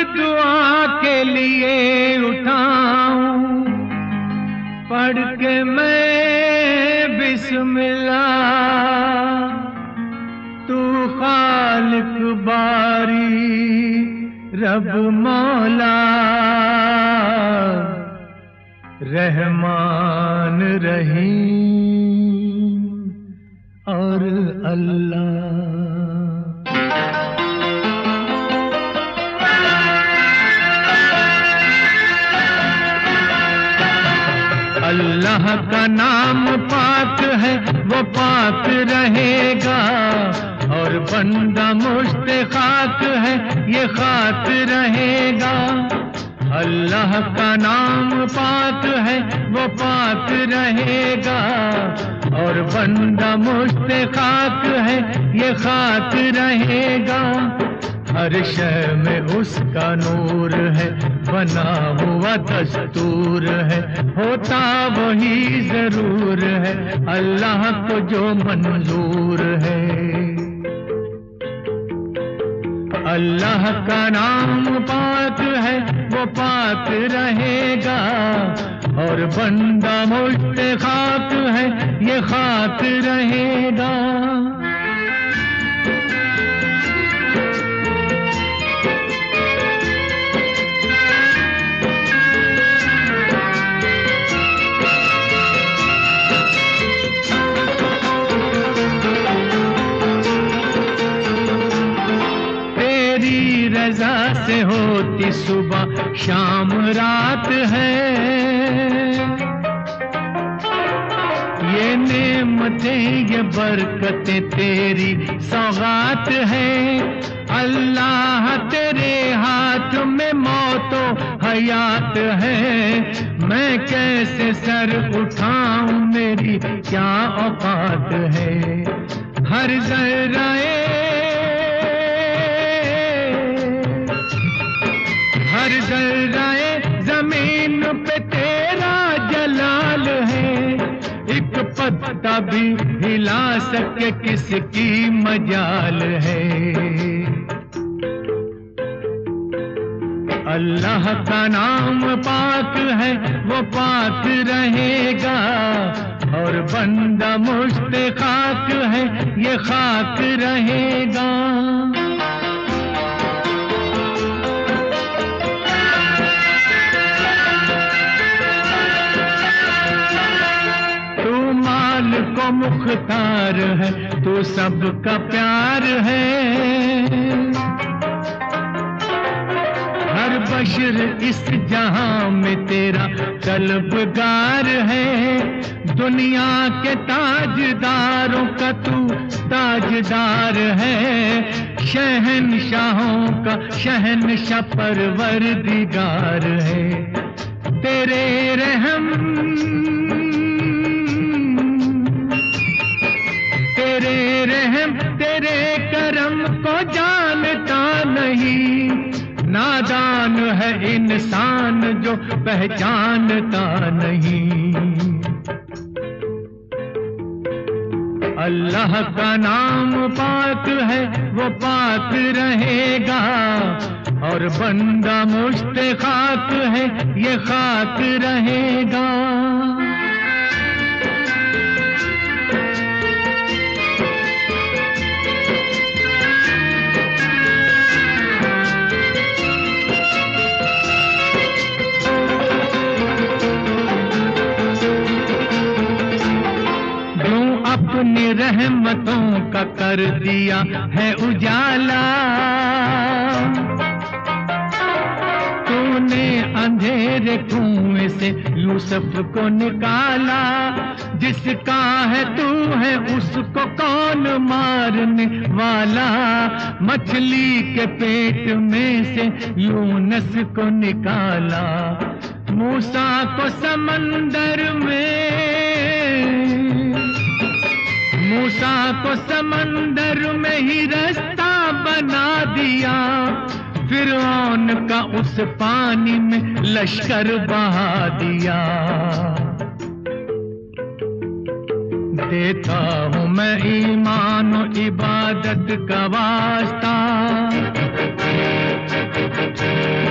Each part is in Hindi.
दुआ के लिए उठाऊं, पढ़ के मैं बिस्मिल्लाह। तू खालिक बारी रब मौला रहमान रहीम और अल्लाह। अल्लाह का नाम पाक है, वो पाक रहेगा, और बंदा मुस्तखाक है, ये खाक रहेगा। अल्लाह का नाम पाक है, वो पाक रहेगा, और बंदा मुस्तखाक है, ये खाक रहेगा। हर शय में उसका नूर है, बना हुआ दस्तूर है, होता वही जरूर है अल्लाह को जो मंजूर है। अल्लाह का नाम पाक है, वो पाक रहेगा, और बंदा मुस्तखाक है, ये खाक रहेगा। रज़ा से होती सुबह शाम रात है, ये नेमतें ये बरकतें तेरी सौगात है। अल्लाह तेरे हाथ में मौतो हयात है, मैं कैसे सर उठाऊं, मेरी क्या औकात है। हर जर्राए हर जर्राए जमीन पे तेरा जलाल है, एक पत्ता भी हिला सके किसकी मजाल है। अल्लाह का नाम पाक है, वो पाक रहेगा, और बंदा मुस्तखाक है, ये खाक रहेगा। को मुख्तार है, तू सबका प्यार है, हर बशर इस जहां में तेरा तलबगार है। दुनिया के ताजदारों का तू ताजदार है, शहनशाहों का शहनशाह परवरदिगार है। तेरे रहम तेरे करम को जानता नहीं, नादान है इंसान जो पहचानता नहीं। अल्लाह का नाम पाक है, वो पाक रहेगा, और बंदा मुस्तखाक है, ये खाक रहेगा। अपनी रहमतों का कर दिया है उजाला, तूने अंधेरे कुएं से यूसुफ को निकाला। जिसका है तू है उसको कौन मारने वाला, मछली के पेट में से यूनुस को निकाला। मूसा को समंदर में ही रास्ता बना दिया, फिरौन का उस पानी में लश्कर बहा दिया। देता हूँ मैं ईमान और इबादत का वास्ता,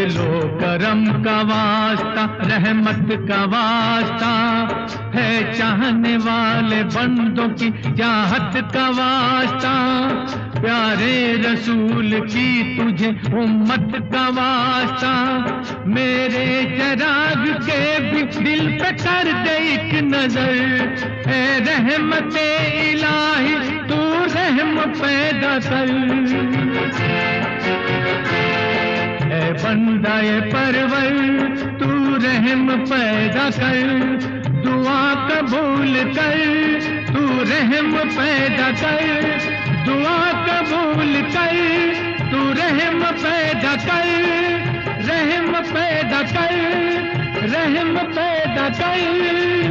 लो करम का वास्ता, रहमत का वास्ता है, चाहने वाले बंदों की चाहत का वास्ता, प्यारे रसूल की तुझे उम्मत का वास्ता, मेरे चराग के भी दिल पे कर दे एक नजर, ए रहमते इलाही तू रहम पैदा कर। ए बंदा ए परवर तू रहम पैदा कर, दुआ कबूल कर, तू रहम पैदा कर, दुआ कबूल कर, तू रहम पैदा कर, रहम पैदा कर, रहम पैदा कर।